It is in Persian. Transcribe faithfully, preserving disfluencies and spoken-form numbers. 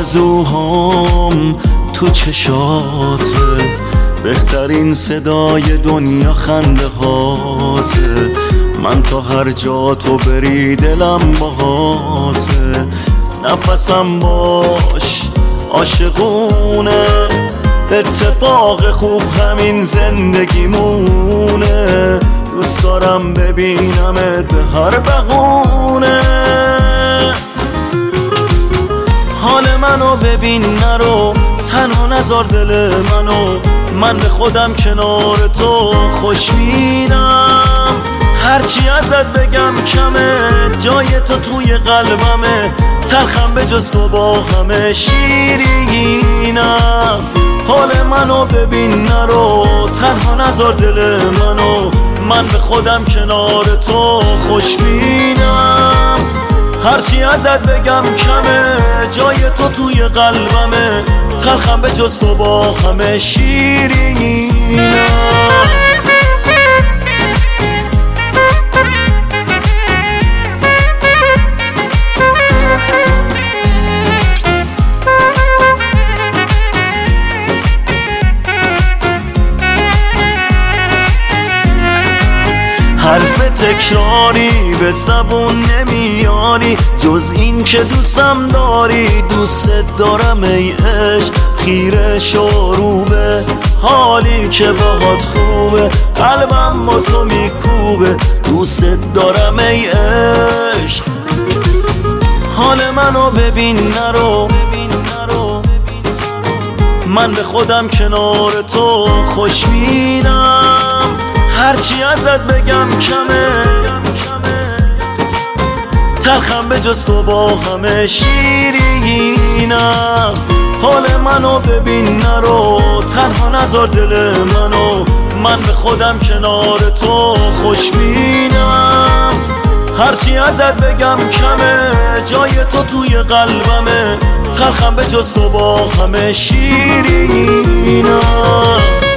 آرزوهام تو چشاته، بهترین صدای دنیا خنده هاته. من تا هر جا تو بری دلم باهاته، نفسم باش عاشقونه، اتفاق خوب همین زندگیمونه. دوست دارم ببینمت به هر بهونه، حال منو ببین نرو، تنها نذار دل منو، من به خودم کنار تو خوشبینم. هرچی ازت بگم کمه، جای تو توی قلبمه، تلخم به جز تو با همه شیرینم. حال منو ببین نرو، تنها نذار دل منو، من به خودم کنار تو خوشبینم. هرچی ازت بگم کمه، جای تو توی قلبمه، تلخم به جز تو با همه شیرینم. حرف تکراری به زبون نمیاری، جز این که دوستم داری. دوست دارم ای عشق، خیره شو رو به حالی که باهات خوبه، قلبم با تو میکوبه. دوست دارم ای عشق، حال منو ببین نرو، من به خودم کنار تو خوشبینم. هرچی ازت بگم کمه، تلخم به جز تو با همه شیرینم. حال منو ببین نرو، تنها نذار دل منو، من به خودم کنار تو خوشبینم. هرچی ازت بگم کمه، جای تو توی قلبمه، تلخم به جز تو با همه شیرینم.